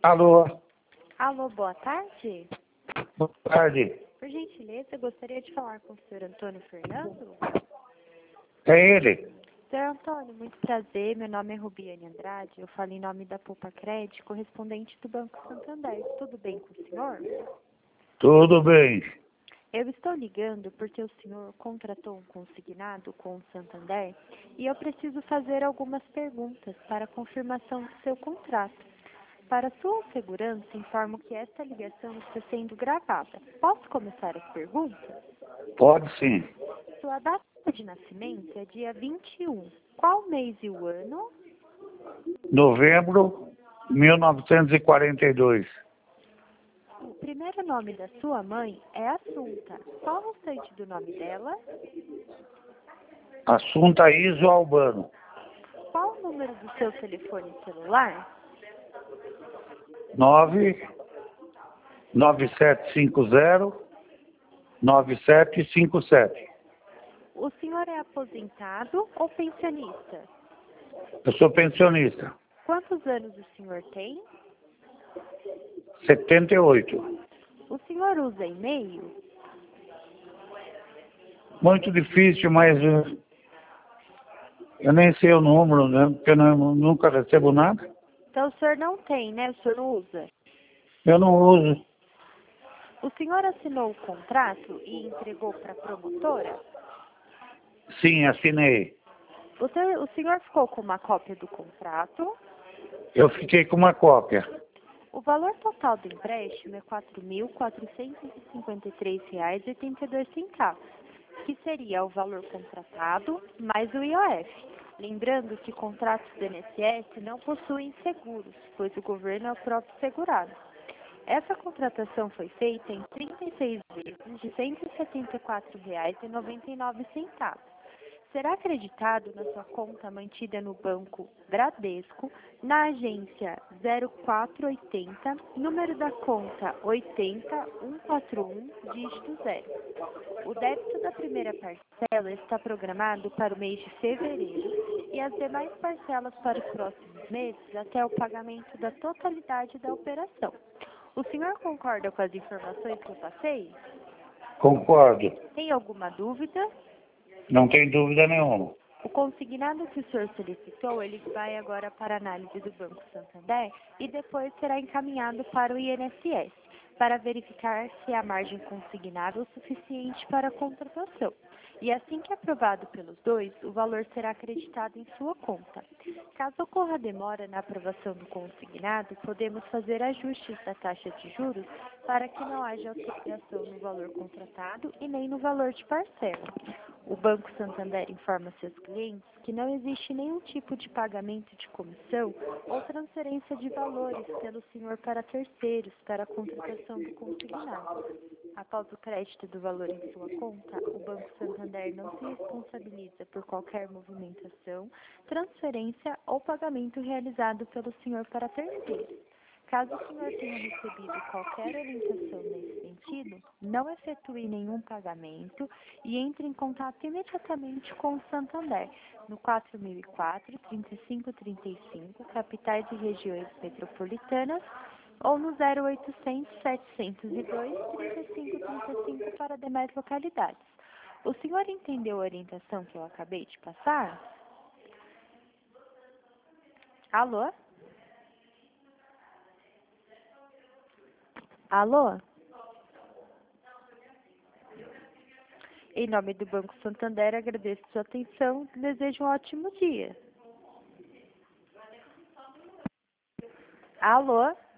Alô, Alô, boa tarde. boa tarde. Por gentileza, eu gostaria de falar com o senhor Antônio Fernando. É ele? Senhor Antônio, muito prazer. Meu nome é Rubiane Andrade. Eu falo em nome da Poupa Crédito, correspondente do Banco Santander. Tudo bem com o senhor? Tudo bem. Eu estou ligando porque o senhor contratou um consignado com o Santander e eu preciso fazer algumas perguntas para a confirmação do seu contrato. Para sua segurança, informo que esta ligação está sendo gravada. Posso começar as perguntas? Pode sim. Sua data de nascimento é dia 21. Qual mês e o ano? Novembro 1942. O primeiro nome da sua mãe é Assunta. Qual o restante do nome dela? Assunta Iso Albano. Qual o número do seu telefone celular? 99750-9757. O senhor é aposentado ou pensionista? Eu sou pensionista. Quantos anos o senhor tem? 78. O senhor usa e-mail? Muito difícil, mas eu nem sei o número, né? Porque eu nunca recebo nada. Então o senhor não tem, né? O senhor não usa. Eu não uso. O senhor assinou o contrato e entregou para a promotora? Sim, assinei. O senhor ficou com uma cópia do contrato? Eu fiquei com uma cópia. O valor total do empréstimo é R$ 4.453,82, que seria o valor contratado mais o IOF. Lembrando que contratos do INSS não possuem seguros, pois o governo é o próprio segurado. Essa contratação foi feita em 36 vezes de R$ 174,99. Será acreditado na sua conta mantida no Banco Bradesco, na agência 0480, número da conta 80141, dígito 0. O débito da primeira parcela está programado para o mês de fevereiro e as demais parcelas para os próximos meses até o pagamento da totalidade da operação. O senhor concorda com as informações que eu passei? Concordo. Tem alguma dúvida? Não tem dúvida nenhuma. O consignado que o senhor solicitou, ele vai agora para a análise do Banco Santander e depois será encaminhado para o INSS, para verificar se há margem consignável suficiente para a contratação. E assim que aprovado pelos dois, o valor será acreditado em sua conta. Caso ocorra demora na aprovação do consignado, podemos fazer ajustes da taxa de juros para que não haja alteração no valor contratado e nem no valor de parcela. O Banco Santander informa seus clientes que não existe nenhum tipo de pagamento de comissão ou transferência de valores pelo senhor para terceiros para a contratação do consignado. Após o crédito do valor em sua conta, o Banco Santander não se responsabiliza por qualquer movimentação, transferência ou pagamento realizado pelo senhor para terceiros. Caso o senhor tenha recebido qualquer orientação nesse sentido, não efetue nenhum pagamento e entre em contato imediatamente com o Santander, no 4004-3535, capitais e regiões metropolitanas, ou no 0800-702-3535 para demais localidades. O senhor entendeu a orientação que eu acabei de passar? Alô? Alô? Em nome do Banco Santander, agradeço sua atenção e desejo um ótimo dia. Alô?